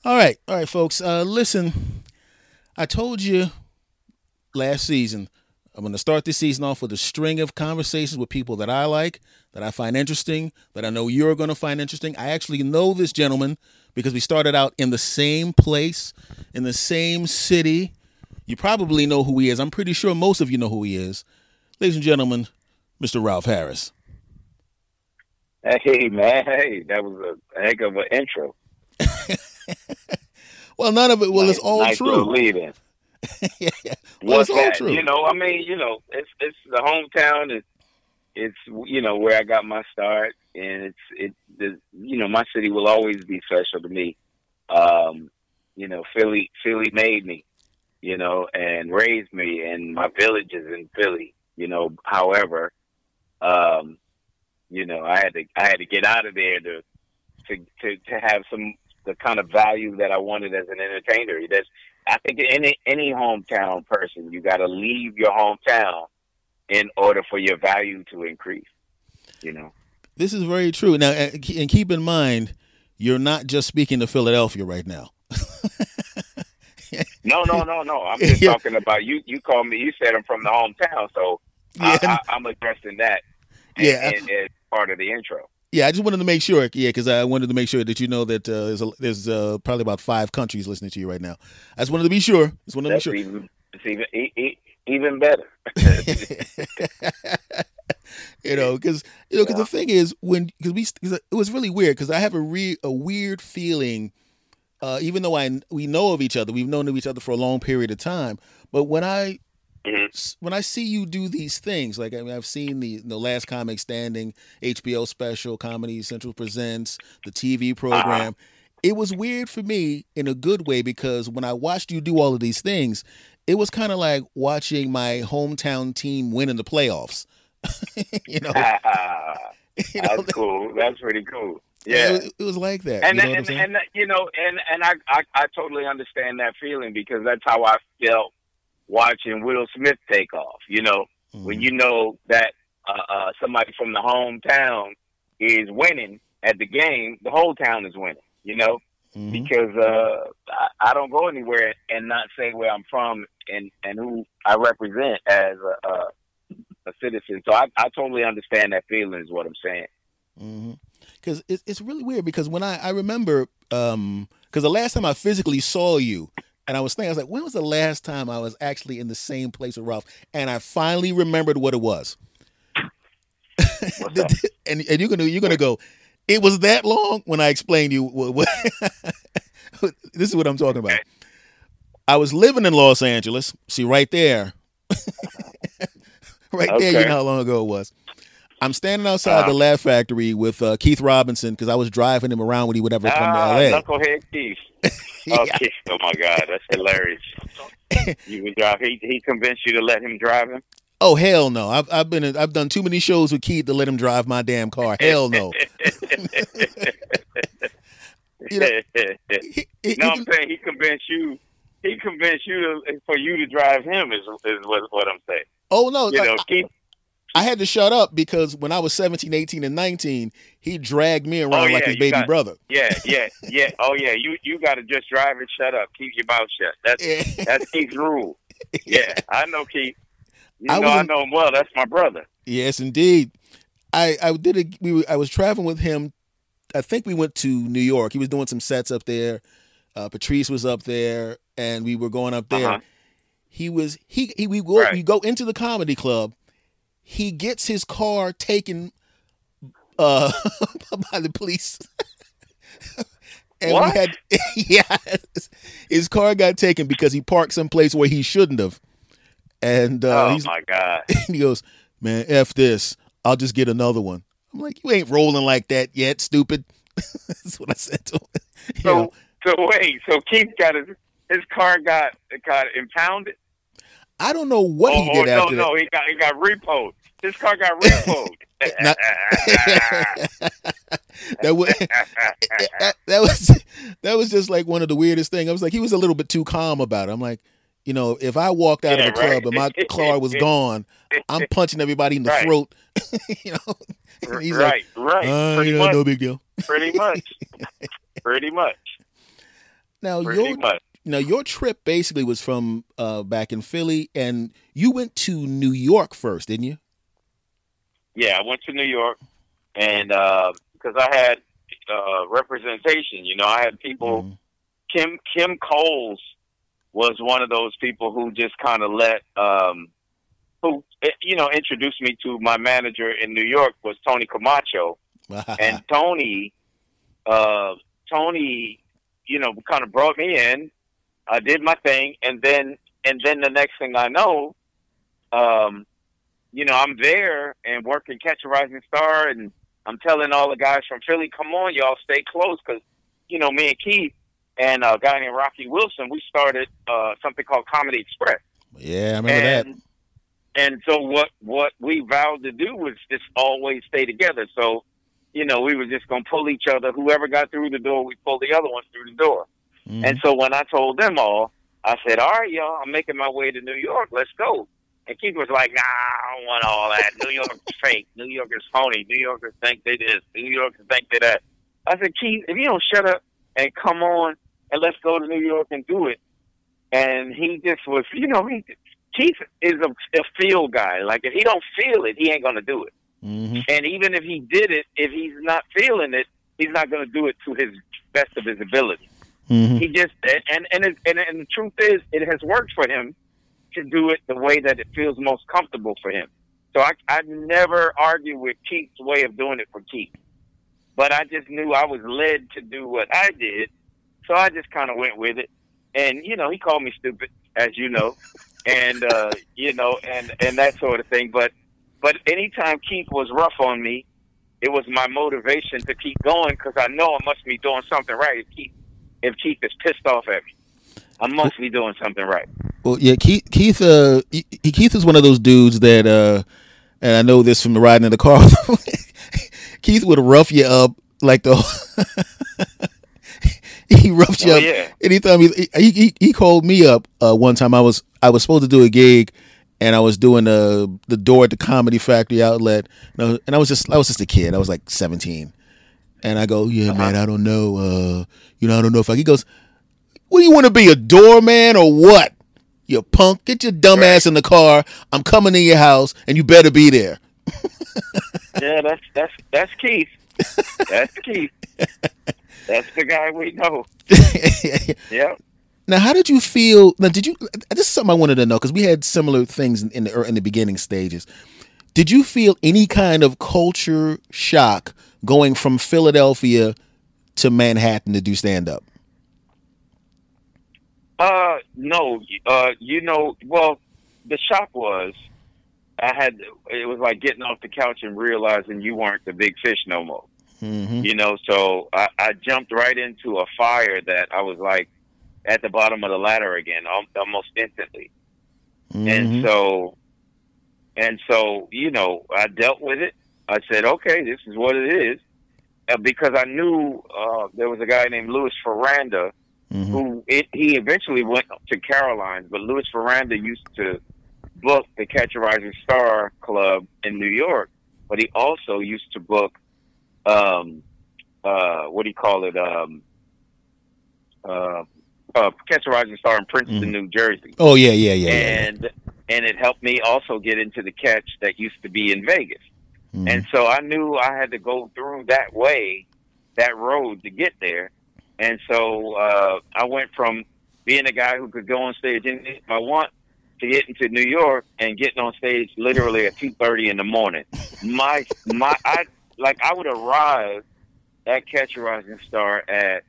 All right, folks. Listen, I told you last season I'm going to start this season off with a string of conversations with people that I like, that I find interesting, that I know you're going to find interesting. I actually know this gentleman because we started out in the same place, in the same city. You probably know who he is. I'm pretty sure most of you know who he is. Ladies and gentlemen, Mr. Ralph Harris. Hey man, hey, that was a heck of an intro. Well, none of it. Well, it's Nice, all nice little true. lead in. Yeah. Well, it's What's all that? true. It's the hometown. It's where I got my start, and my city will always be special to me. Philly made me, and raised me, and my village is in Philly. However, um, I had to get out of there to have some the kind of value that I wanted as an entertainer. I think any hometown person, you got to leave your hometown in order for your value to increase. You know. This is very true. Now, and keep in mind, you're not just speaking to Philadelphia right now. No, no, no, no. I'm just Yeah, talking about you. You called me. You said I'm from the hometown, so yeah, I'm addressing that yeah, as part of the intro. yeah. I just wanted to make sure, yeah, because I wanted to make sure that you know that there's probably about 5 countries listening to you right now. I just wanted to be sure. Just wanted to be That's sure. even better. Because Yeah. the thing is because it was really weird because I have a weird feeling. Even though we know of each other, we've known of each other for a long period of time. But Mhm. when I see you do these things, like I mean, I've seen the Last Comic Standing HBO special, Comedy Central presents the TV Uh-huh. program. It was weird for me in a good way because when I watched you do all of these things, it was kind of like watching my hometown team win in the playoffs. you know, you know, That's cool. That's pretty cool. yeah, Yeah. it was like that. And You know what I'm and saying? and I totally understand that feeling because that's how I felt watching Will Smith take off. When Hmm. you know that somebody from the hometown is winning at the game, the whole town is winning. Hmm. Because I don't go anywhere and not say where I'm from and who I represent as a citizen. So I totally understand that feeling. Is what I'm saying. Hmm. Because it's really weird because when I remember because the last time I physically saw you and I was thinking I was like when was the last time I was actually in the same place with Ralph and I finally remembered what it was. What's that? And you're gonna go it was that long when I explained to you this is what I'm talking about. Okay. I was living in Los Angeles. See right there, right there. You know Okay. how long ago it was. I'm standing outside the Uh, Laugh Factory with Keith Robinson because I was driving him around when he would ever come to L.A. Knucklehead Keith. Yeah. Okay. Oh my God, that's hilarious. You would drive. He convinced you to let him drive him. Oh hell no! I've done too many shows with Keith to let him drive my damn car. Hell no! You know, No, you I'm can. saying he convinced you. He convinced you for you to drive him is what I'm saying. Oh no! Keith. I had to shut up because when I was 17, 18, and 19, he dragged me Oh around like yeah, his you baby got. brother. Yeah, yeah, yeah. Oh yeah, you got to just drive and shut up. Keep your mouth shut. That's Keith's rule. Yeah. Yeah, I know Keith. I was I in. know him well. That's my brother. Yes, indeed. I did a. I was traveling with him. I think we went to New York. He was doing some sets up there. Patrice was up there, and we were going up Uh there. huh. He Right. we go into the comedy club. He gets his car taken uh by the police, and we What? had yeah, his car got taken because he parked someplace where he shouldn't have. And Oh my God. he goes, "Man, f this. I'll just get another one." I'm like, "You ain't rolling like that yet, stupid." That's what I said to him. You know, So wait. So Keith got his car got impounded. I don't know what he Oh did no after that. he got repoed. His car got repoed. Not that was that was that was just like one of the weirdest things. I was like, he was a little bit too calm about it. I'm like, if I walked out of Yeah, the right. club and my car was gone, I'm punching everybody in the Right. throat. you know, and he's like, Right. Right. Pretty much. no big deal. Pretty much. Pretty much. Now pretty your much. now your trip basically was from back in Philly, and you went to New York first, didn't you? Yeah, I went to New York, and because I had representation, I had people. Mm. Kim Coles was one of those people who just kind of let who introduced me to my manager in New York was Tony Camacho, and uh, Tony, kind of brought me in. I did my thing, and then the next thing I know, um, I'm there and working Catch a Rising Star, and I'm telling all the guys from Philly, come on, y'all, stay close, because me and Keith and a guy named Rocky Wilson, we started something called Comedy Express, Yeah, I remember that. and so what we vowed to do was just always stay together. So, we were just gonna pull each other. Whoever got through the door, we pulled the other one through the door. Mm. And so when I told them all, I said, "All right, y'all, I'm making my way to New York. Let's go." And Keith was like, "Nah, I don't want all that. New York's fake. New Yorkers phony. New Yorkers think they this. New Yorkers think they that." I said, "Keith, if you don't shut up and come on and let's go to New York and do it." And he just was, Keith is a feel guy. Like, if he don't feel it, he ain't gonna do it. Mm-hmm. And even if he did it, if he's not feeling it, he's not gonna do it to his best of his ability. Mm-hmm. He just and the truth is, it has worked for him to do it the way that it feels most comfortable for him. So I never argue with Keith's way of doing it for Keith, but I just knew I was led to do what I did, so I just kind of went with it. And he called me stupid, as you know, and and that sort of thing. But anytime Keith was rough on me, it was my motivation to keep going, because I know I must be doing something right. If Keith is pissed off at me, I must be doing something right. Well, yeah, Keith is one of those dudes that, and I know this from riding in the car. Keith would rough you up like the. He roughed you up. Yeah. Anytime he called me up one time. I was supposed to do a gig, and I was doing the door at the Comedy Factory outlet, and I was just a kid. I was like 17, and I go, "Yeah, man, I don't know. I don't know if I." He goes, "What do you want to be, a doorman or what? You punk! Get your dumb ass in the car. I'm coming to your house, and you better be there." Yeah, that's Keith. That's Keith. That's the guy we know. Yeah. Now, how did you feel? Now, did you? This is something I wanted to know, because we had similar things in the beginning stages. Did you feel any kind of culture shock going from Philadelphia to Manhattan to do stand up? No. Well, the shock was it was like getting off the couch and realizing you weren't the big fish no more. Mm-hmm. So I jumped right into a fire that I was like at the bottom of the ladder again, almost instantly. Mm-hmm. And so, I dealt with it. I said, okay, this is what it is. Because I knew there was a guy named Louis Ferranda, Mm-hmm. who he eventually went to Caroline's, but Louis Ferranda used to book the Catch a Rising Star Club in New York, but he also used to book what do you call it? Catch a Rising Star in Princeton, New Jersey. Oh yeah. And it helped me also get into the catch that used to be in Vegas. Mm-hmm. And so I knew I had to go through that road to get there. And so I went from being a guy who could go on stage anytime I want to getting to New York and getting on stage literally at 2:30 in the morning. I would arrive at Catch a Rising Star at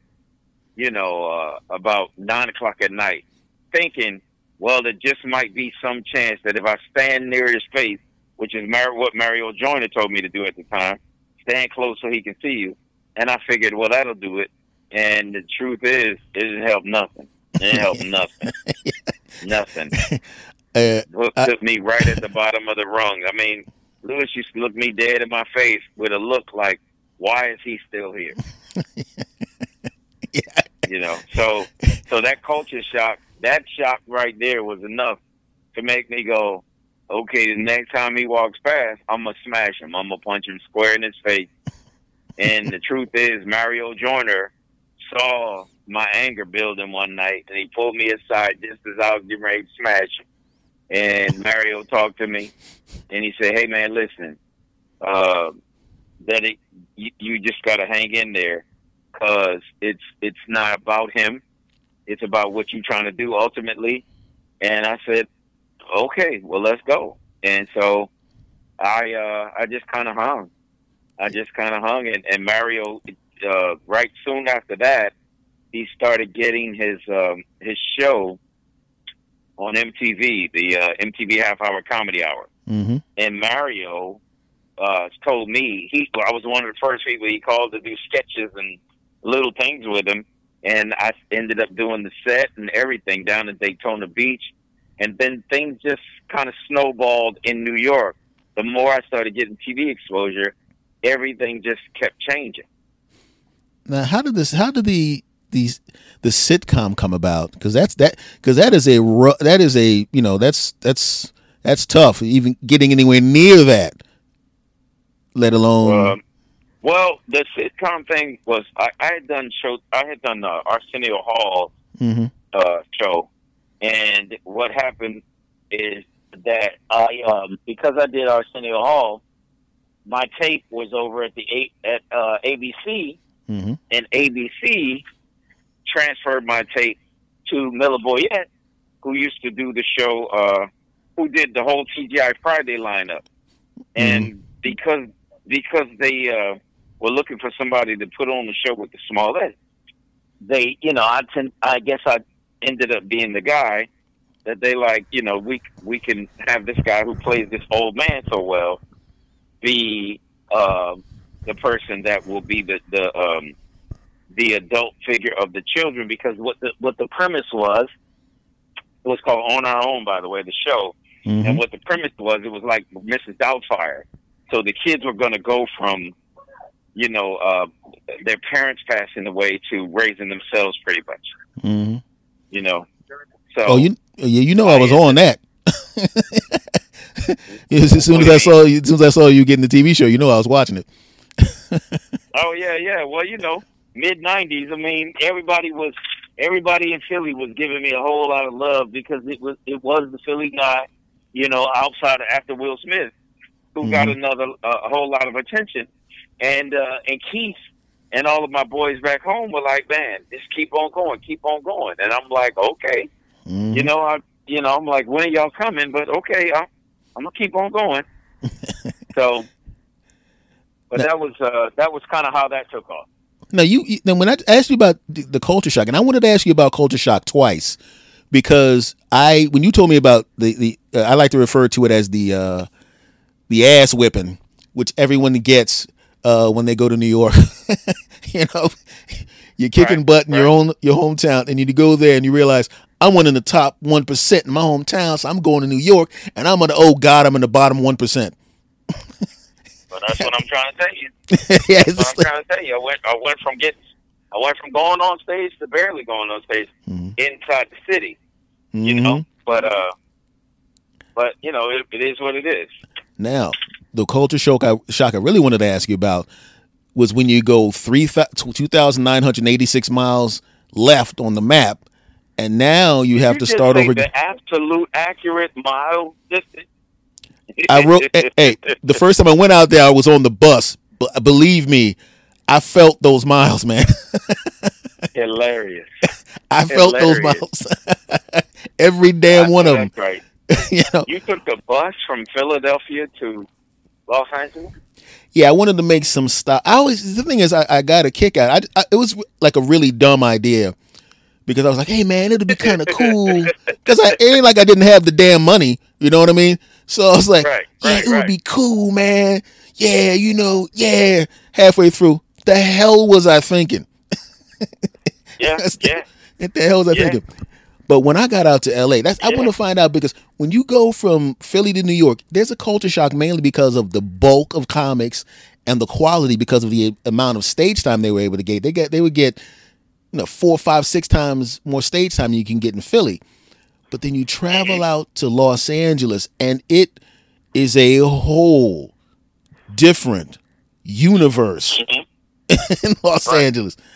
about 9:00 at night, thinking, well, there just might be some chance that if I stand near his face, which is what Mario Joyner told me to do at the time, stand close so he can see you. And I figured, well, that'll do it. And the truth is, it didn't help nothing. It didn't help nothing. Nothing. Hook took me right at the bottom of the rung. I mean, Louis used to look me dead in my face with a look like, why is he still here? Yeah. So that culture shock, that shock right there was enough to make me go, okay, the next time he walks past, I'm going to smash him. I'm going to punch him square in his face. And the truth is, Mario Joyner saw my anger building one night, and he pulled me aside just as I was getting ready to smash him. And Mario talked to me, and he said, "Hey man, listen, you just got to hang in there, cause it's not about him. It's about what you're trying to do ultimately." And I said, "Okay, well, let's go." And so I just kind of hung. And Mario, right soon after that, he started getting his show on MTV, the MTV Half Hour Comedy Hour. Mm-hmm. And Mario told me I was one of the first people he called to do sketches and little things with him, and I ended up doing the set and everything down at Daytona Beach, and then things just kind of snowballed in New York. The more I started getting TV exposure, everything just kept changing. Now, how did the sitcom come about? Because that is a you know, that's tough, even getting anywhere near that, let alone. Well, the sitcom thing was I had done Arsenio Hall Mm-hmm. show, and what happened is that because I did Arsenio Hall, my tape was over at ABC, Mm-hmm. and ABC transferred my tape to Miller Boyette, who used to do the show, who did the whole TGI Friday lineup. And because they were looking for somebody to put on the show with the Smollett, they, I guess I ended up being the guy that they like, we can have this guy who plays this old man so well be the person that will be the adult figure of the children, because what the premise was, it was called On Our Own, by the way, the show. Mm-hmm. And what the premise was, it was like Mrs. Doubtfire. So the kids were going to go from, their parents passing away to raising themselves, pretty much. Mm-hmm. So. Oh, I was on that. As soon as I saw you getting the TV show, I was watching it. Oh yeah. Well, mid-90s. I mean, everybody in Philly was giving me a whole lot of love because it was the Philly guy, outside of after Will Smith, who got a whole lot of attention, and Keith and all of my boys back home were like, "Man, just keep on going," and I'm like, "Okay," I'm like, "When are y'all coming?" But okay, I'm gonna keep on going. So, but that was kind of how that took off. Now, then when I asked you about the culture shock, and I wanted to ask you about culture shock twice, because when you told me about the I like to refer to it as the ass whipping, which everyone gets when they go to New York. You're kicking butt in your hometown, and you go there and you realize I'm one in the top 1% in my hometown, so I'm going to New York, and I'm in the bottom 1%. But that's what I'm trying to tell you. Yeah, that's what I'm trying to tell you. I went from going on stage to barely going on stage inside the city. But it is what it is. Now, the culture shock I really wanted to ask you about was when you go 2,986 miles left on the map, and now you have to start over. The absolute accurate mile distance. I wrote. Hey, the first time I went out there, I was on the bus. But believe me, I felt those miles, man. Hilarious. I felt those miles. Every damn one of them. That's right. You took the bus from Philadelphia to Los Angeles? Yeah, I wanted to make some stop. The thing is, I got a kick out. It was like a really dumb idea, because I was like, hey man, it'll be kind of cool. Because it ain't like I didn't have the damn money. You know what I mean? So I was like, it would be cool, man. Yeah, yeah. Halfway through, the hell was I thinking? Yeah. What the hell was I thinking? But when I got out to LA, I want to find out, because when you go from Philly to New York, there's a culture shock mainly because of the bulk of comics and the quality, because of the amount of stage time they were able to get. They would get 4, 5, 6 times more stage time than you can get in Philly. But then you travel out to Los Angeles, and it is a whole different universe in Los Angeles.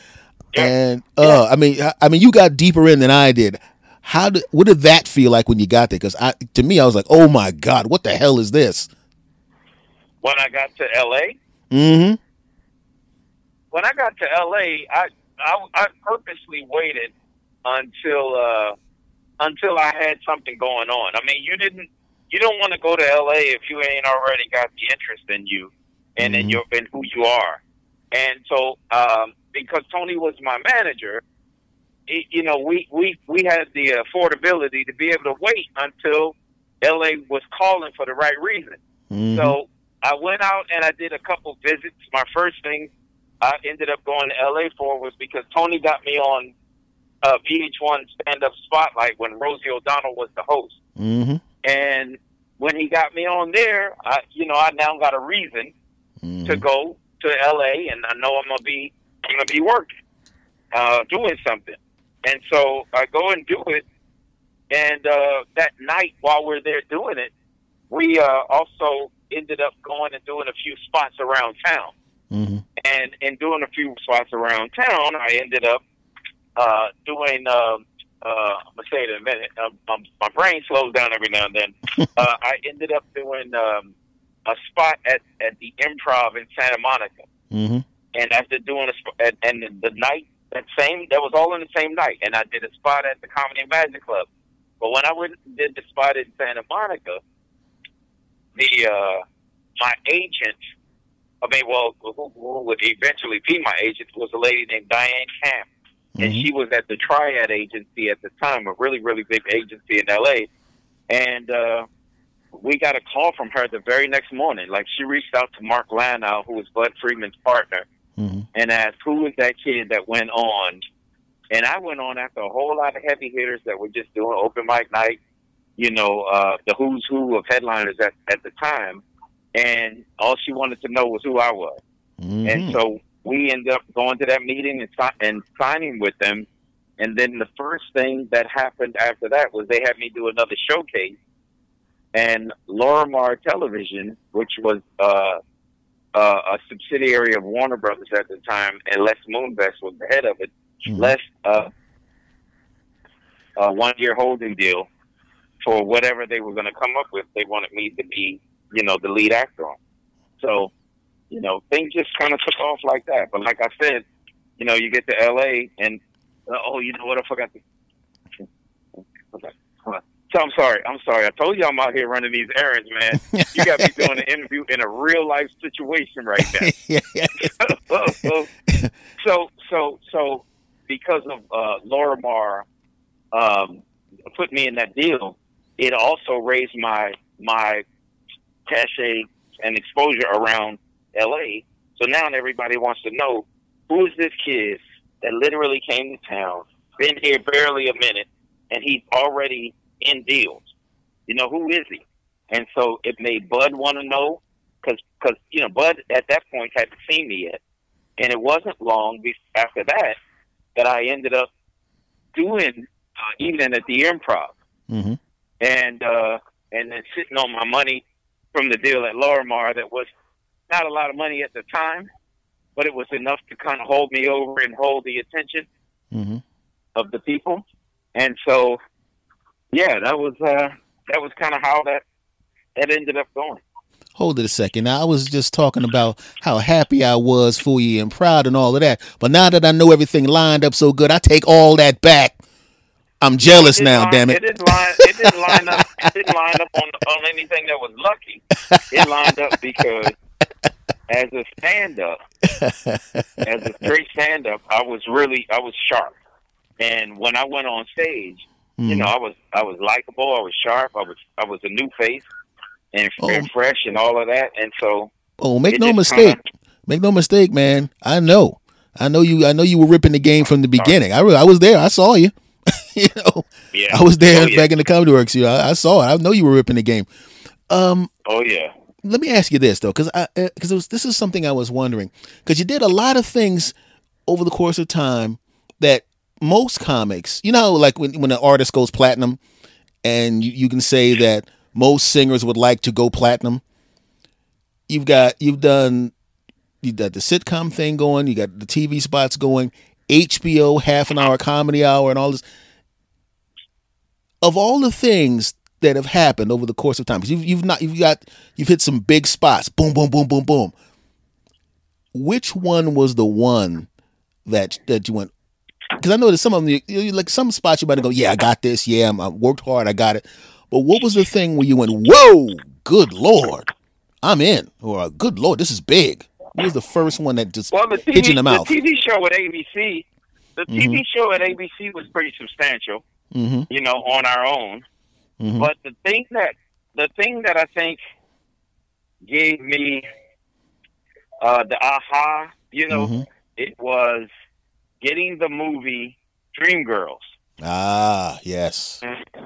Yeah. And Yeah. I mean, you got deeper in than I did. What did that feel like when you got there? Because to me, I was like, oh my God, what the hell is this? When I got to LA, Mm-hmm. when I got to LA, I purposely waited until until I had something going on. I mean, you don't want to go to LA if you ain't already got the interest in you and Mm-hmm. in who you are. And so, because Tony was my manager, you know, we had the affordability to be able to wait until LA was calling for the right reason. Mm-hmm. So I went out and I did a couple visits. My first thing I ended up going to LA for was because Tony got me on VH1 Stand Up Spotlight when Rosie O'Donnell was the host. Mm-hmm. And when he got me on there, I now got a reason to Mm-hmm. go to LA, and I know I'm gonna be working, doing something. And so I go and do it. And that night, while we're there doing it, we also ended up going and doing a few spots around town. Mm-hmm. And in doing a few spots around town, I ended up doing. I'm gonna say it in a minute. My brain slows down every now and then. I ended up doing a spot at the Improv in Santa Monica, Mm-hmm. and after doing and the night that was all in the same night, and I did a spot at the Comedy and Magic Club. But when I went and did the spot in Santa Monica, my agent, who would eventually be my agent, was a lady named Diane Camp. And Mm-hmm. she was at the Triad Agency at the time, a really, really big agency in L.A. And we got a call from her the very next morning. Like, she reached out to Mark Lanow, who was Bud Friedman's partner, Mm-hmm. and asked, who was that kid that went on? And I went on after a whole lot of heavy hitters that were just doing open mic night, the who's who of headliners at the time. And all she wanted to know was who I was. Mm-hmm. And so we ended up going to that meeting and signing with them. And then the first thing that happened after that was they had me do another showcase. And Lorimar Television, which was a subsidiary of Warner Brothers at the time, and Les Moonves was the head of it. Mm-hmm. Les, a 1-year holding deal for whatever they were going to come up with. They wanted me to be, the lead actor on. So, things just kind of took off like that. But like I said, you get to LA and, you know what? I forgot to. Okay. Hold on. So I'm sorry. I told you I'm out here running these errands, man. You got me doing an interview in a real life situation right now. So because of Lorimar put me in that deal, it also raised my cachet and exposure around LA. So now everybody wants to know, who is this kid that literally came to town, been here barely a minute, and he's already in deals? Who is he? And so it made Bud want to know, because Bud at that point hadn't seen me yet. And it wasn't long after that I ended up doing Evening at the Improv. Mm-hmm. And then sitting on my money from the deal at Lorimar that was not a lot of money at the time, but it was enough to kind of hold me over and hold the attention Mm-hmm. of the people. And so, yeah, that was kind of how that ended up going. Hold it a second. Now, I was just talking about how happy I was for you and proud and all of that. But now that I know everything lined up so good, I take all that back. I'm jealous now, damn it. It didn't line up. It didn't line up on anything that was lucky. It lined up because as a straight stand-up, I was sharp. And when I went on stage, I was likable. I was sharp. I was a new face and fresh and all of that. And so, make no mistake. Make no mistake, man. I know you were ripping the game from the beginning. I was there. I saw you. Yeah. I was there back in the Comedy Works. I saw it. I know you were ripping the game. Oh yeah. Let me ask you this though, because this is something I was wondering, because you did a lot of things over the course of time that most comics, like when an artist goes platinum, and you can say that most singers would like to go platinum. You got the sitcom thing going, you got the TV spots going, HBO half an hour comedy hour and all this. Of all the things that have happened over the course of time, because you've hit some big spots, boom, boom, boom, boom, boom. Which one was the one that you went? Because I know that some of them, like some spots you might go, yeah, I got this, yeah, I worked hard, I got it. But what was the thing where you went, whoa, good Lord, I'm in, or good Lord, this is big? What was the first one that just hit you in the mouth? The TV show at ABC, TV show at ABC was pretty substantial, you know, on our own. But the thing that I think gave me the aha, you know, it was getting the movie Dreamgirls. Ah, yes.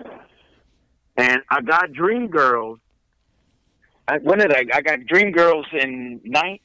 And I got Dreamgirls. When did I got Dreamgirls in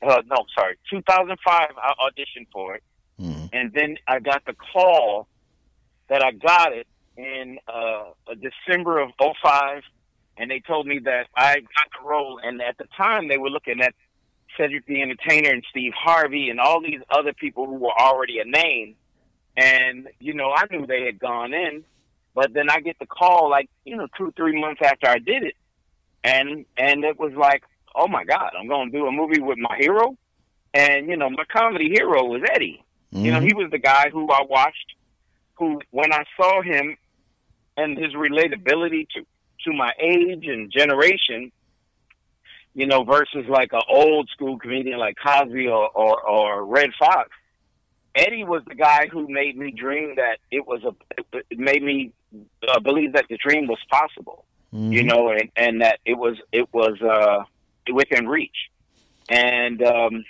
2005. I auditioned for it, and then I got the call that I got it in December of 2005, and they told me that I got the role. And at the time, they were looking at Cedric the Entertainer and Steve Harvey and all these other people who were already a name. And, you know, I knew they had gone in, but then I get the call like, you know, 2-3 months after I did it. And it was like, oh my God, I'm going to do a movie with my hero. And, you know, my comedy hero was Eddie. You know, he was the guy who I watched, who, when I saw him and his relatability to my age and generation, you know, versus like an old school comedian like Cosby or Red Fox. Eddie was the guy who made me dream that it made me believe that the dream was possible, you know, and that it was within reach. And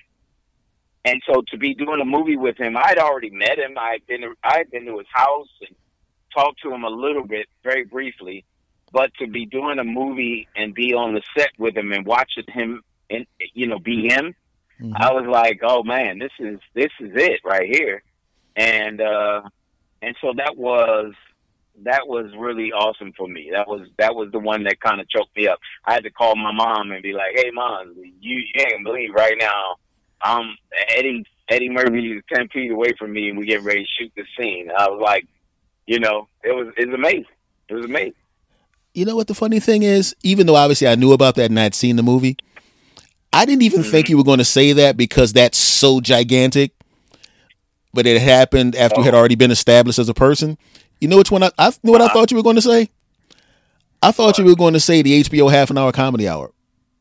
so to be doing a movie with him, I'd already met him. I'd been to his house and talked to him a little bit, very briefly. But to be doing a movie and be on the set with him and watching him, and you know, be him, I was like, oh man, this is it right here, and so that was really awesome for me. That was the one that kind of choked me up. I had to call my mom and be like, hey mom, you can't believe right now, Eddie Murphy is 10 feet away from me and we get ready to shoot the scene. I was like, you know, it was amazing. It was amazing. You know what the funny thing is? Even though obviously I knew about that and I'd seen the movie, I didn't even think you were going to say that because that's so gigantic. But it happened after you had already been established as a person. You know which one I know what I thought you were going to say? I thought you were going to say the HBO half an hour comedy hour.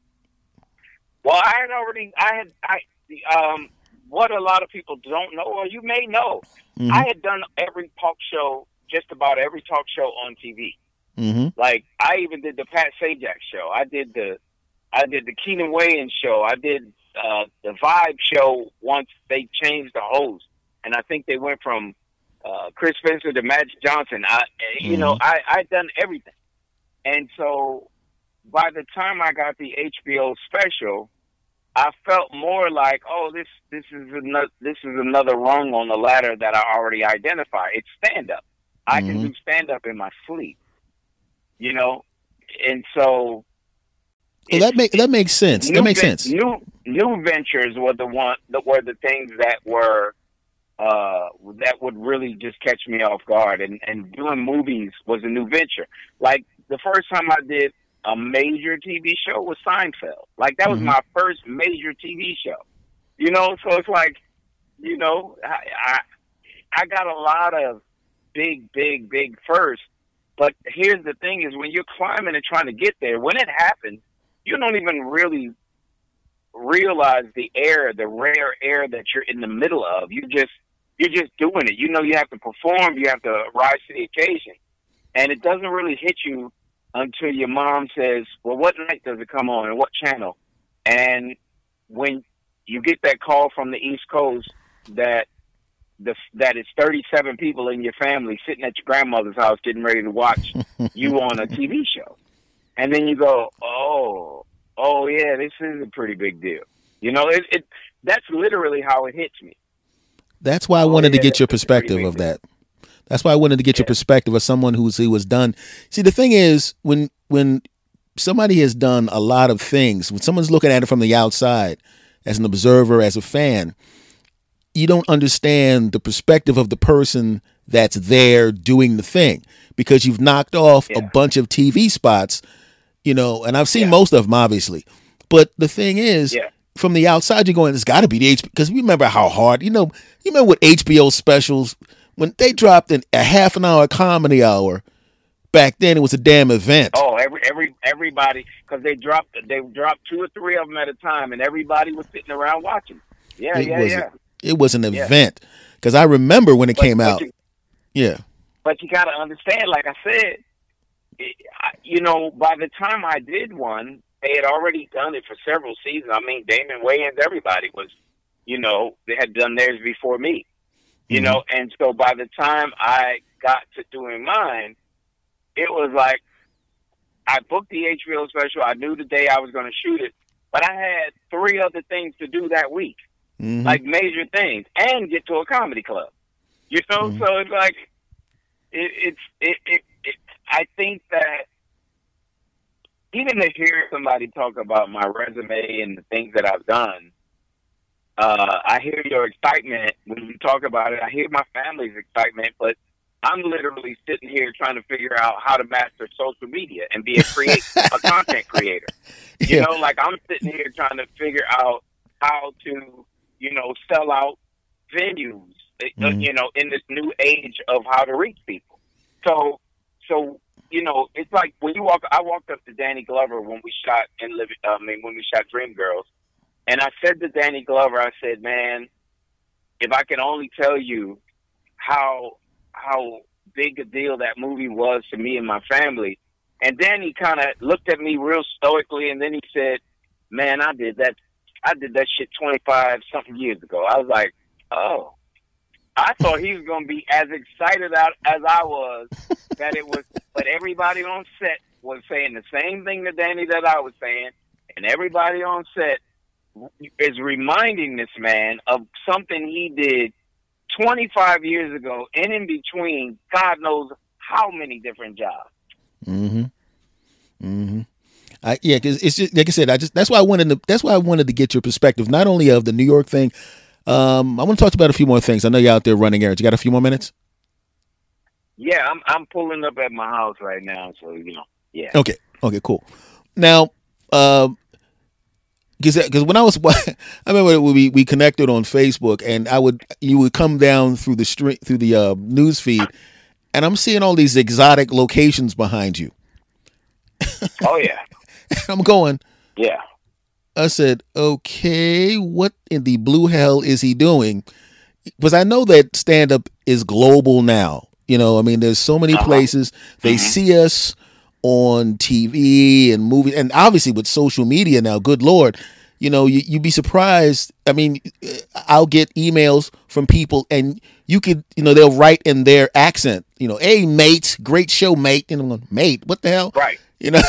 Well, what a lot of people don't know, or you may know, I had done just about every talk show on TV. Like I even did the Pat Sajak show. I did the Keenan Wayans show. I did the Vibe show once they changed the host, and I think they went from Chris Spencer to Magic Johnson. You know, I'd done everything, and so by the time I got the HBO special, I felt more like, oh, this is another rung on the ladder that I already identify. It's stand up. I can do stand up in my sleep. You know, and so that makes sense. That makes sense. New ventures were the things that would really just catch me off guard, and doing movies was a new venture. Like the first time I did a major TV show was Seinfeld. Like that was my first major TV show. You know, so it's like, you know, I got a lot of big firsts. But here's the thing is when you're climbing and trying to get there, when it happens, you don't even really realize the rare air that you're in the middle of. You're just doing it. You know, you have to perform, you have to rise to the occasion. And it doesn't really hit you until your mom says, well, what night does it come on and what channel? And when you get that call from the East Coast that it's 37 people in your family sitting at your grandmother's house getting ready to watch you on a TV show. And then you go, oh yeah, this is a pretty big deal. You know, that's literally how it hits me. That's why I wanted to get your perspective of that. That's why I wanted to get your perspective of someone who was done. See, the thing is, when somebody has done a lot of things, when someone's looking at it from the outside as an observer, as a fan, you don't understand the perspective of the person that's there doing the thing, because you've knocked off a bunch of TV spots, you know, and I've seen most of them, obviously. But the thing is, from the outside, you're going, it's got to be the HBO, because we remember how hard, you remember what HBO specials, when they dropped in a half an hour comedy hour, back then it was a damn event. Oh, everybody, because they dropped 2 or 3 of them at a time, and everybody was sitting around watching. It was an event, because I remember when it came out. But you got to understand, like I said, by the time I did one, they had already done it for several seasons. I mean, Damon Wayans, everybody was, they had done theirs before me, you know. And so by the time I got to doing mine, it was like I booked the HBO special. I knew the day I was going to shoot it, but I had 3 other things to do that week, like major things, and get to a comedy club. So it's like I think that even to hear somebody talk about my resume and the things that I've done, I hear your excitement when you talk about it. I hear my family's excitement, but I'm literally sitting here trying to figure out how to master social media and be a content creator. Like I'm sitting here trying to figure out how to, sell out venues, in this new age of how to reach people. So it's like when I walked up to Danny Glover when we shot when we shot Dreamgirls, and I said to Danny Glover, I said, man, if I could only tell you how big a deal that movie was to me and my family. And Danny kind of looked at me real stoically, and then he said, man, I did that shit 25 something years ago. I was like, oh. I thought he was going to be as excited as I was that it was, but everybody on set was saying the same thing to Danny that I was saying, and everybody on set is reminding this man of something he did 25 years ago, and in between, God knows how many different jobs. Because it's just like I said. That's why I wanted to get your perspective, not only of the New York thing. I want to talk about a few more things. I know you're out there running errands. You got a few more minutes? Yeah, I'm pulling up at my house right now, so yeah. Okay, cool. Now, because when I remember we connected on Facebook, and you would come down through the news feed, and I'm seeing all these exotic locations behind you. Oh yeah. I'm going. Yeah. I said, okay, what in the blue hell is he doing? Because I know that stand-up is global now. I mean, there's so many places. They see us on TV and movies, and obviously with social media now, good Lord, you'd be surprised. I mean, I'll get emails from people, and you could, they'll write in their accent, hey, mate, great show, mate. And I'm going, mate, what the hell? Right. Right.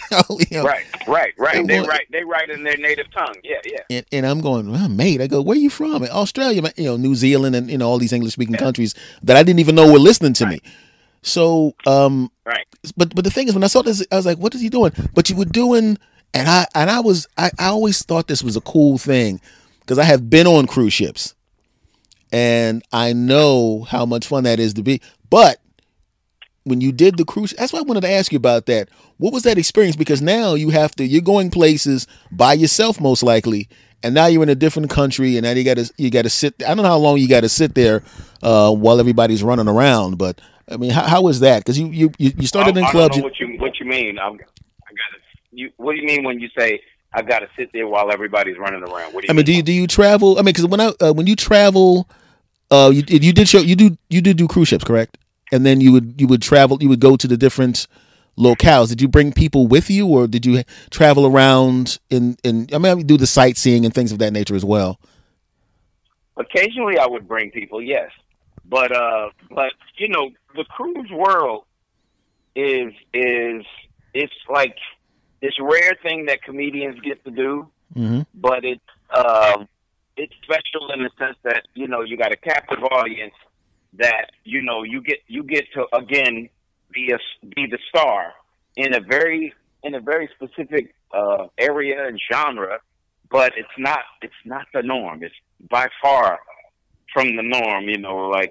They write in their native tongue. Yeah. And I'm going, well, mate. I go, where are you from? Australia, New Zealand, and all these English speaking countries that I didn't even know were listening to me. So, right. But the thing is, when I saw this, I was like, what is he doing? But you were doing, and I always thought this was a cool thing, because I have been on cruise ships, and I know how much fun that is to be. But when you did the cruise, that's why I wanted to ask you about that. What was that experience? Because now you're going places by yourself, most likely, and now you're in a different country, and now you got to sit. I don't know how long you got to sit there while everybody's running around, but I mean, how was that? Because you started in clubs. I don't know what you mean. What do you mean when you say I got to sit there while everybody's running around? What do you mean? Do you travel? I mean, because when you travel, you did do cruise ships, correct? And then you would travel. You would go to the different locales. Did you bring people with you, or did you travel around do the sightseeing and things of that nature as well? Occasionally, I would bring people, yes, but the cruise world is it's like this rare thing that comedians get to do, but it's special in the sense that you got a captive audience that you get to again be the star in a very specific area and genre, but it's not the norm. It's by far from the norm. Like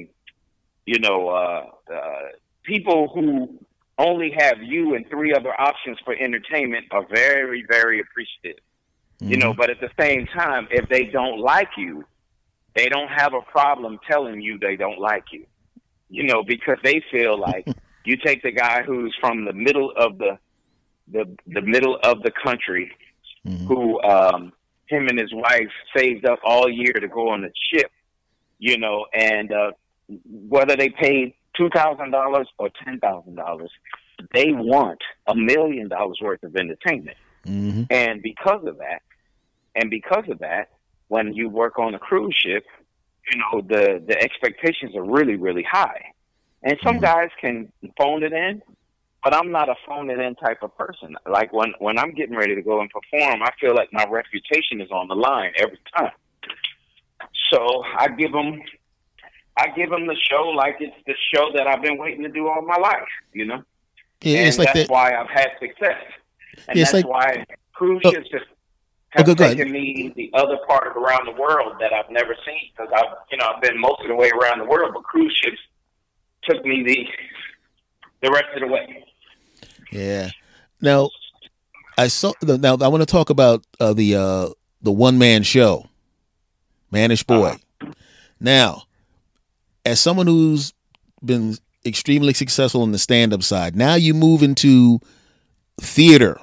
people who only have you and three other options for entertainment are very, very appreciative. But at the same time, if they don't like you, they don't have a problem telling you they don't like you. Because they feel like you take the guy who's from the middle of the middle of the country, who him and his wife saved up all year to go on the ship, and whether they paid $2,000 or $10,000, they want $1 million worth of entertainment. And because of that, when you work on a cruise ship, the expectations are really, really high. And some guys can phone it in, but I'm not a phone it in type of person. Like when I'm getting ready to go and perform, I feel like my reputation is on the line every time. So I give them the show like it's the show that I've been waiting to do all my life, Yeah, and it's like that's why I've had success. And that's why cruise ships have taken me the other part around the world that I've never seen, because I've been most of the way around the world, but cruise ships took me the rest of the way. Yeah. Now, I want to talk about the one man show, Mannish Boy. Now, as someone who's been extremely successful on the stand-up side, now you move into theater.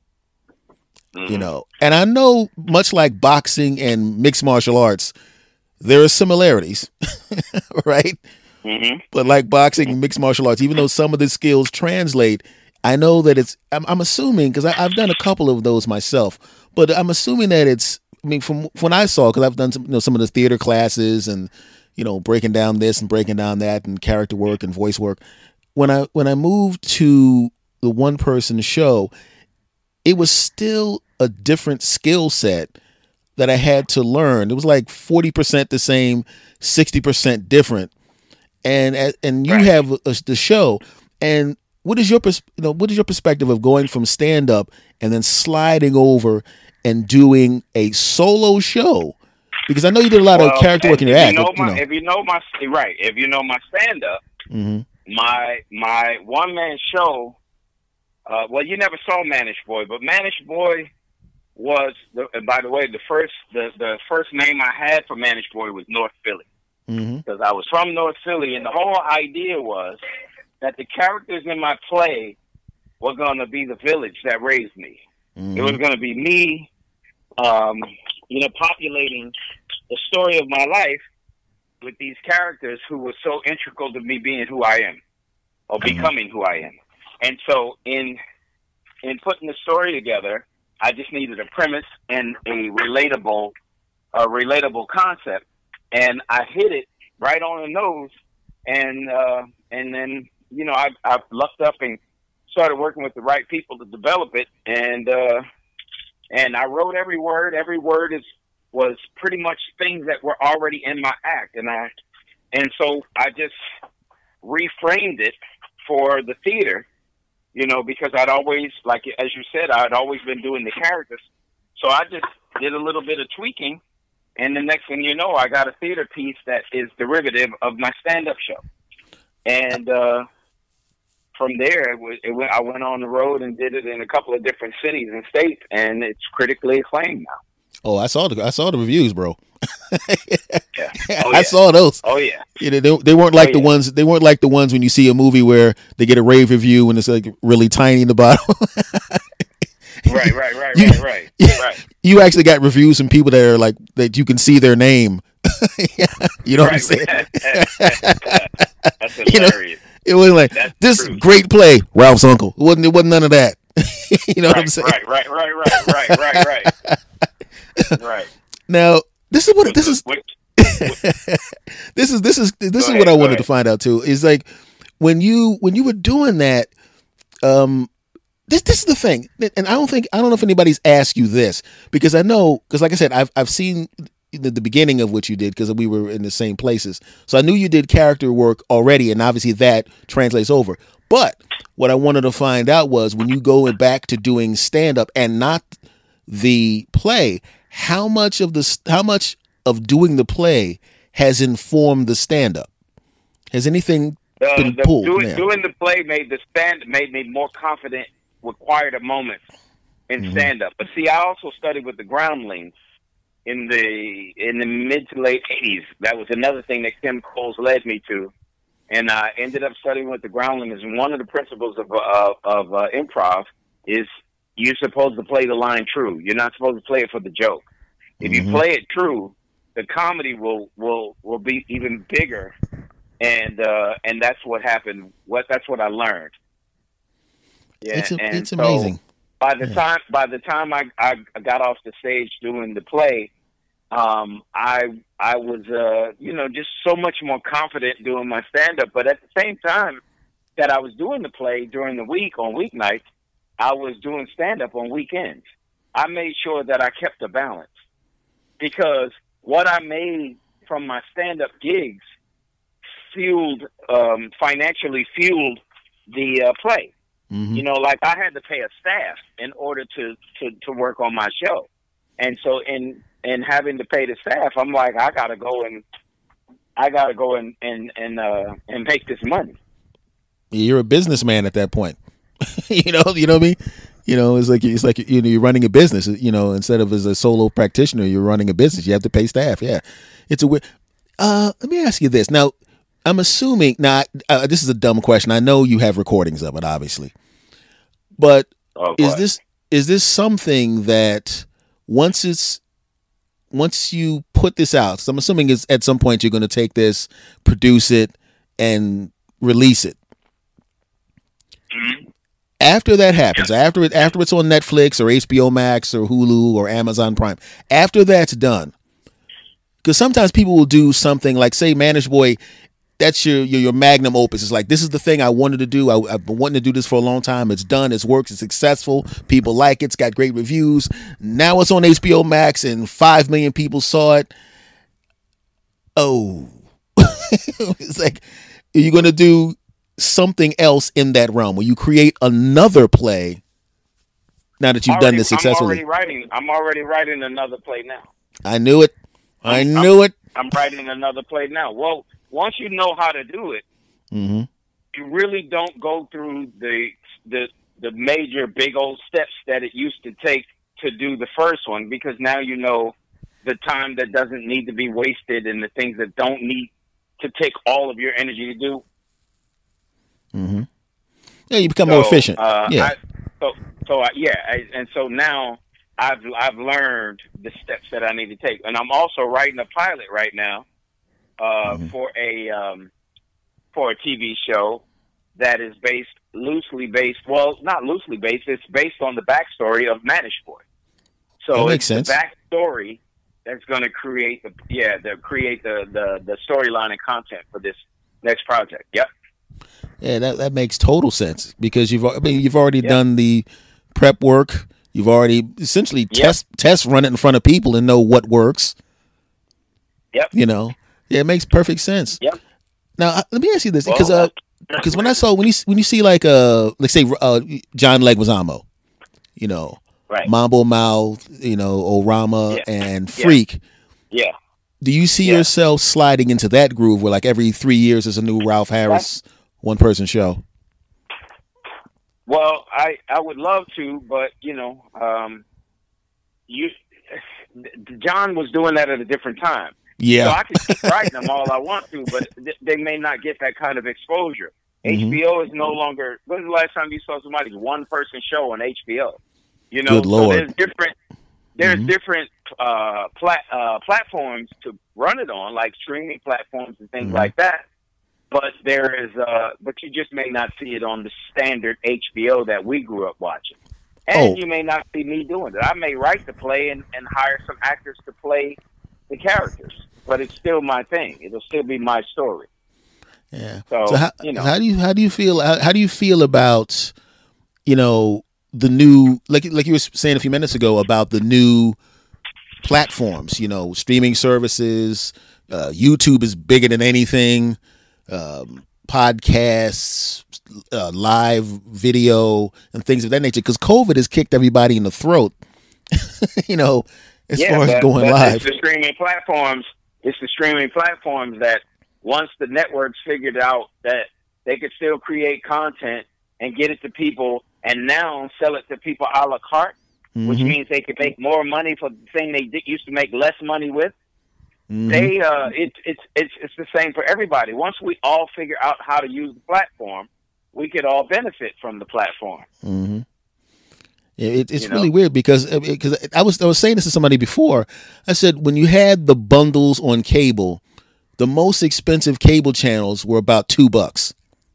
And I know, much like boxing and mixed martial arts, there are similarities, right? But like boxing and mixed martial arts, even though some of the skills translate, I know that I'm assuming, because I've done a couple of those myself, but I'm assuming that from when I saw, because I've done some of the theater classes and, breaking down this and breaking down that and character work and voice work. When I moved to the one person show, it was still a different skill set that I had to learn. It was like 40% the same, 60% different. And you have the show. And what is your perspective of going from stand up and then sliding over and doing a solo show? Because I know you did a lot of character work in your act. If you know my stand up, my one man show. You never saw Mannish Boy, but Mannish Boy was, by the way, the first name I had for Mannish Boy was North Philly, because I was from North Philly, and the whole idea was that the characters in my play were going to be the village that raised me. It was going to be me, populating the story of my life with these characters who were so integral to me being who I am, or becoming who I am. And so in putting the story together, I just needed a premise and a relatable concept, and I hit it right on the nose. And then I lucked up and started working with the right people to develop it, and I wrote every word. Every word was pretty much things that were already in my act, and so I just reframed it for the theater. Because I'd always, like as you said, I'd always been doing the characters. So I just did a little bit of tweaking, and the next thing you know, I got a theater piece that is derivative of my stand-up show. And from there, I went on the road and did it in a couple of different cities and states, and it's critically acclaimed now. Oh, I saw the reviews, bro. Yeah. Oh, I saw those. Oh yeah. They weren't like the ones. They weren't like the ones when you see a movie where they get a rave review and it's like really tiny in the bottom. Right. You actually got reviews from people that are like that you can see their name. You know what I'm saying? That's hilarious. It wasn't like this great play, Ralph's uncle. It wasn't none of that. You know what I'm saying? Right. Now, this is what this is. This is what I wanted to find out too. Is like when you were doing that. This is the thing, and I don't know if anybody's asked you this, because like I said, I've seen the beginning of what you did because we were in the same places, so I knew you did character work already, and obviously that translates over. But what I wanted to find out was when you go back to doing stand up and not the play, how much of doing the play has informed the stand-up? Has anything been pulled? Doing the play made me more confident with quieter moments in stand-up. But see, I also studied with the Groundlings in the mid to late 80s. That was another thing that Kim Coles led me to. And I ended up studying with the Groundlings. And one of the principles of improv is you're supposed to play the line true. You're not supposed to play it for the joke. If you play it true, the comedy will be even bigger. And that's what happened. That's what I learned. Yeah, it's amazing. By the time I got off the stage doing the play, I was just so much more confident doing my stand up. But at the same time that I was doing the play during the week on weeknights, I was doing stand up on weekends. I made sure that I kept the balance, because what I made from my stand up gigs financially fueled the play. You know, like I had to pay a staff in order to work on my show. And so in having to pay the staff, I'm like, I gotta go and make this money. You're a businessman at that point. you know what I mean? You know, it's like you're running a business. You know, instead of as a solo practitioner, you're running a business. You have to pay staff. Yeah, it's a weird. Let me ask you this. Now, I'm assuming this is a dumb question. I know you have recordings of it, obviously, but is this something that once you put this out? So I'm assuming is at some point you're going to take this, produce it, and release it. After that happens, after it's on Netflix or HBO Max or Hulu or Amazon Prime, after that's done, because sometimes people will do something like, say, Managed Boy, that's your magnum opus. It's like, this is the thing I wanted to do. I've been wanting to do this for a long time. It's done. It's worked. It's successful. People like it. It's got great reviews. Now it's on HBO Max and 5 million people saw it. Oh, it's like, are you going to do something else in that realm? Will you create another play now that you've done this successfully? I'm already writing another play now. I knew it. I'm writing another play now. Well, once you know how to do it, you really don't go through the major big old steps that it used to take to do the first one, because now you know the time that doesn't need to be wasted and the things that don't need to take all of your energy to do. Yeah, you become more efficient. So now I've learned the steps that I need to take, and I'm also writing a pilot right now for a TV show that is loosely based. Well, not loosely based. It's based on the backstory of Managed Boy. So that makes sense. The backstory that's going to create the storyline and content for this next project. Yep. Yeah, that makes total sense, because you've already done the prep work. You've already essentially test run it in front of people and know what works. Yep. You know, yeah, it makes perfect sense. Yep. Now let me ask you this, because when you see like let's say John Leguizamo, you know, right, Mambo Mouth, you know, Orama and Freak. Yeah. Do you see yourself sliding into that groove where like every 3 years there's a new Ralph Harris one-person show? Well, I would love to, but you know, John was doing that at a different time. Yeah. So I can keep writing them all I want to, but they may not get that kind of exposure. HBO is no longer. When was the last time you saw somebody's one-person show on HBO? You know, good Lord. So there's different platforms to run it on, like streaming platforms and things like that. But but you just may not see it on the standard HBO that we grew up watching. And you may not see me doing it. I may write the play and hire some actors to play the characters, but it's still my thing. It'll still be my story. Yeah. So how do you feel about, you know, the new, like you were saying a few minutes ago about the new platforms, you know, streaming services, YouTube is bigger than anything, podcasts, live video and things of that nature, because COVID has kicked everybody in the throat, you know, as far as going live. The streaming platforms, It's the streaming platforms that once the networks figured out that they could still create content and get it to people and now sell it to people a la carte, which means they could make more money for the thing they used to make less money with. It's the same for everybody. Once we all figure out how to use the platform, we could all benefit from the platform. It's really weird because I was saying this to somebody before. I said when you had the bundles on cable, the most expensive cable channels were about $2.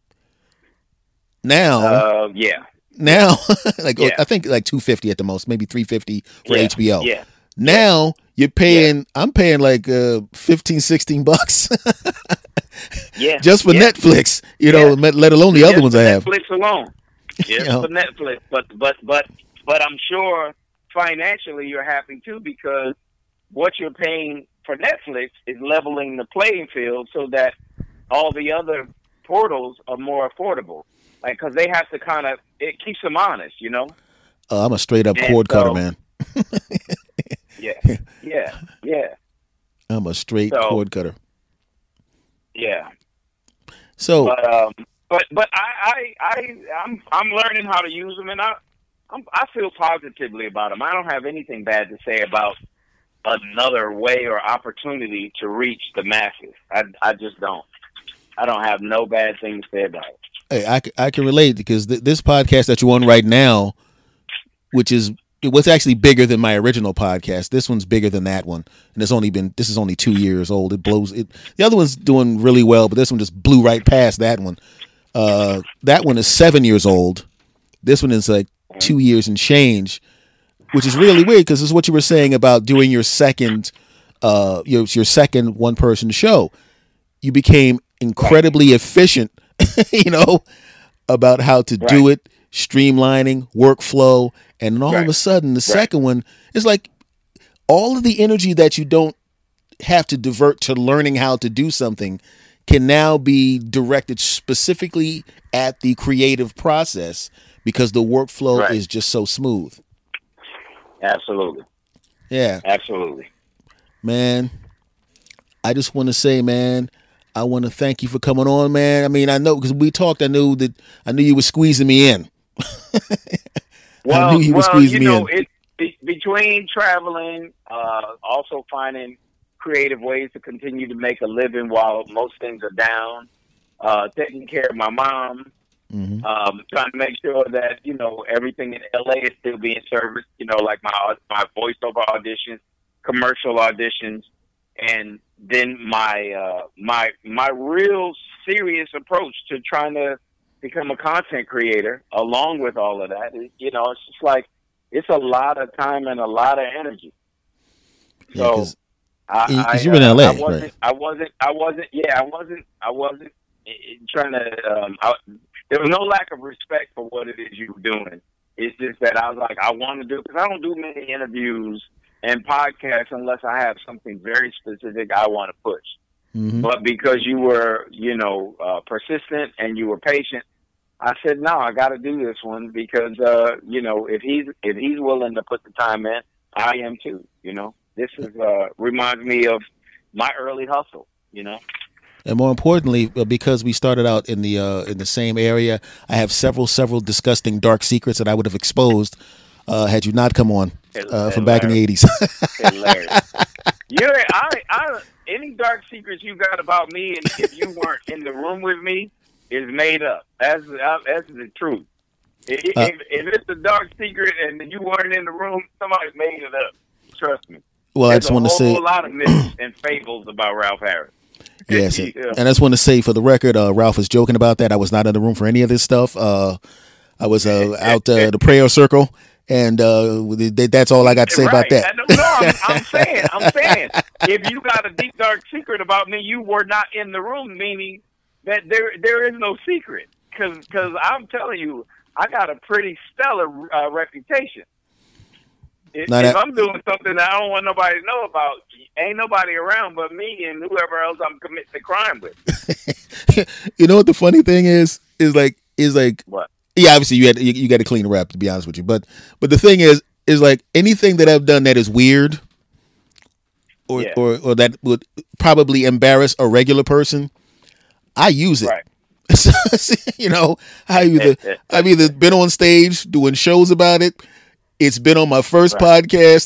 Now, now I think like $2.50 at the most, maybe $3.50 for HBO. Yeah. Now you're paying. I'm paying like $15-$16. Just for Netflix, you know, let alone the other ones I have. Netflix alone. For Netflix, but I'm sure financially you're happy too because what you're paying for Netflix is leveling the playing field so that all the other portals are more affordable. Like, because they have to it keeps them honest, you know. I'm a straight up cord cutter, man. Yeah. I'm a straight cord cutter. Yeah. So, but I'm learning how to use them, and I feel positively about them. I don't have anything bad to say about another way or opportunity to reach the masses. I just don't. I don't have no bad thing to say about it. Hey, I can relate because this podcast that you're on right now, which is what's actually bigger than my original podcast. This one's bigger than that one, and this is only 2 years old. It blows it. The other one's doing really well, but this one just blew right past that one. That one is 7 years old. This one is like 2 years and change, which is really weird because this is what you were saying about doing your second, your second one person show. You became incredibly efficient, you know, about how to do it, streamlining, workflow, and all of a sudden the second one is like all of the energy that you don't have to divert to learning how to do something can now be directed specifically at the creative process because the workflow is just so smooth. Absolutely. Yeah. Absolutely. Man, I just want to say, man, I want to thank you for coming on, man. I mean, I know because we talked, I knew you were squeezing me in. I knew you were squeezing me in. Between traveling, also finding creative ways to continue to make a living while most things are down, taking care of my mom, trying to make sure that, you know, everything in LA is still being serviced, you know, like my voiceover auditions, commercial auditions, and then my real serious approach to trying to become a content creator along with all of that is, you know, it's just like, it's a lot of time and a lot of energy. So you're in LA, I wasn't trying to, there was no lack of respect for what it is you were doing. It's just that I was like, I want to do, because I don't do many interviews and podcasts unless I have something very specific I want to push. But because you were, you know, persistent and you were patient, I said, no, I got to do this one because, you know, if he's willing to put the time in, I am too. You know, this is reminds me of my early hustle. You know, and more importantly, because we started out in the same area, I have several disgusting dark secrets that I would have exposed had you not come on from back in the 80s. Any dark secrets you got about me, and if you weren't in the room with me, is made up. That's the truth. If it's a dark secret and you weren't in the room, somebody made it up. Trust me. Well, I just want to say a lot of myths and fables about Ralph Harris. Yes, and I just want to say for the record, Ralph was joking about that. I was not in the room for any of this stuff. I was out the prayer circle. And that's all I got to say about that. I'm saying, if you got a deep, dark secret about me, you were not in the room, meaning that there is no secret. Because I'm telling you, I got a pretty stellar reputation. If I'm doing something that I don't want nobody to know about, ain't nobody around but me and whoever else I'm committing the crime with. You know what the funny thing is like what? Yeah, obviously you got to clean the rap, to be honest with you. But the thing is like anything that I've done that is weird, Yeah. or that would probably embarrass a regular person, I use it. Right. You know, I've either been on stage doing shows about it. It's been on my first podcast.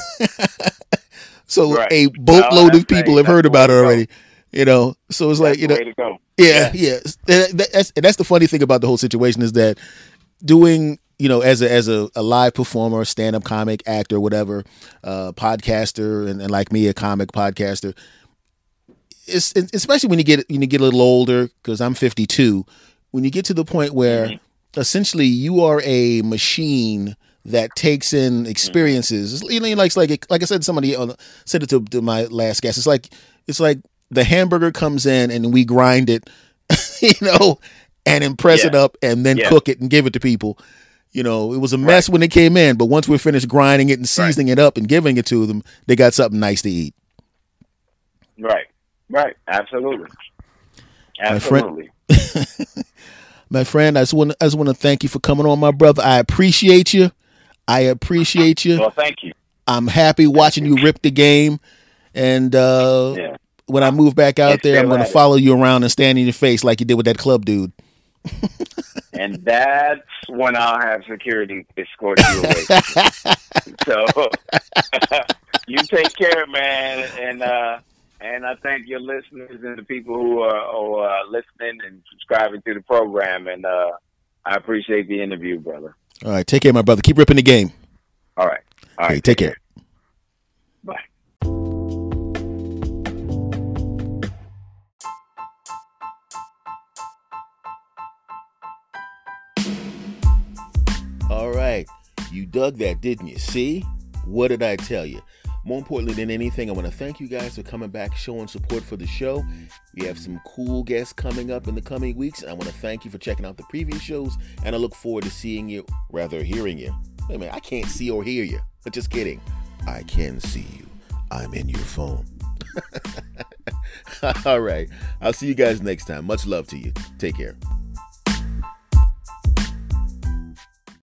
So Right. a boatload of people have heard about it go. already. You know, so it's like, That's you the know, way to go. yeah. That's the funny thing about the whole situation is that doing, you know, as a live performer, stand up comic, actor, whatever, podcaster, and like me, a comic podcaster. It's especially when you get a little older, because I'm 52. When you get to the point where essentially you are a machine that takes in experiences. You know, like I said, somebody said it to my last guest. It's like the hamburger comes in and we grind it, you know, and impress it up and then cook it and give it to people. You know, it was a mess when it came in, but once we're finished grinding it and seasoning it up and giving it to them, they got something nice to eat. Right. Absolutely. My friend, I just want to thank you for coming on, my brother. I appreciate you. Well, thank you. I'm happy watching you rip the game. And when I move back out there, I'm going to follow you around and stand in your face like you did with that club dude. And that's when I'll have security escort you away. So you take care, man. And I thank your listeners and the people who are listening and subscribing to the program. And I appreciate the interview, brother. All right. Take care, my brother. Keep ripping the game. All right. Okay, take care. Bye. All right. You dug that, didn't you? See? What did I tell you? More importantly than anything, I want to thank you guys for coming back, showing support for the show. We have some cool guests coming up in the coming weeks, and I want to thank you for checking out the previous shows, and I look forward to seeing you, rather hearing you. Wait a minute, I can't see or hear you, but just kidding. I can see you. I'm in your phone. All right. I'll see you guys next time. Much love to you. Take care.